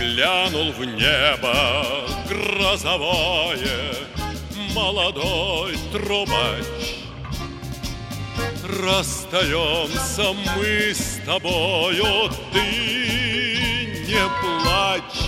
глянул в небо грозовое молодой трубач. Расстаемся мы с тобою, ты не плачь.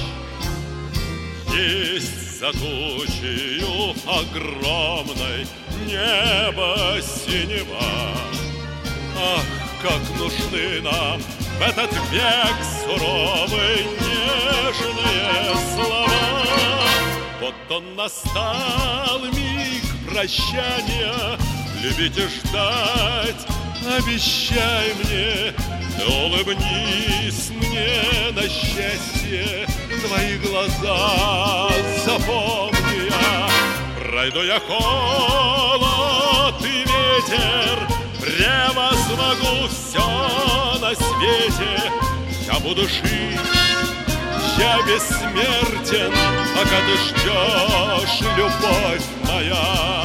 Есть за тучею огромной небо синева. Ах, как нужны нам в этот век суровые нежные слова. Вот он настал миг прощания, любить и ждать, обещай мне, ты улыбнись мне на счастье, твои глаза запомни я. Пройду я холод и ветер, превозмогу все на свете. Я буду жить, я бессмертен, пока ты ждешь, любовь моя.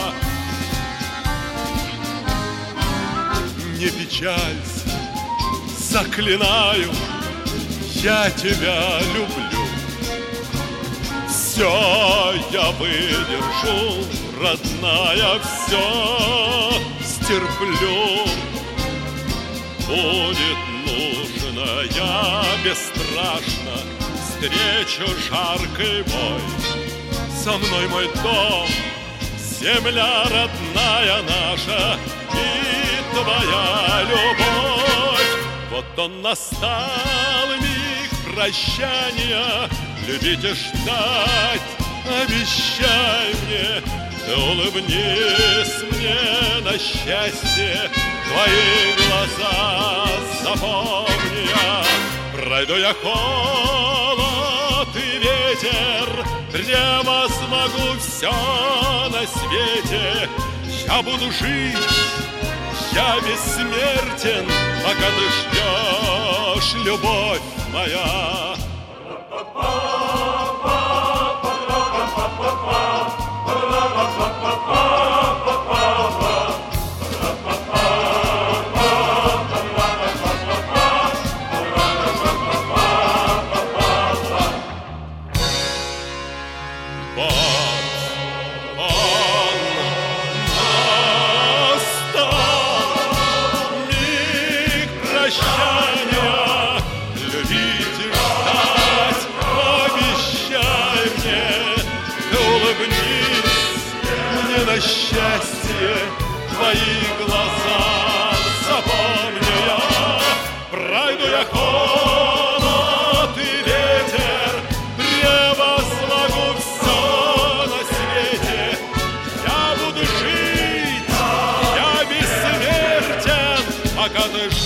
Не печалься, заклинаю, я тебя люблю. Все я выдержу, родная, все стерплю. Будет нужно, я бесстрашно встречу жаркий бой. Со мной мой дом, земля родная наша и твоя любовь. Вот он настал миг прощания, любить и ждать, обещай мне, ты улыбнись мне на счастье, твои глаза запомни я. Пройду я холод и ветер, превозмогу все на свете. Я буду жить, я бессмертен, пока ты ждешь, любовь моя. Прощания, любить и ждать, обещай мне, ты улыбнись мне на счастье, твои глаза запомни я. Пройду я холод и ветер, превозмогу все на свете. Я буду жить, я бессмертен, пока ты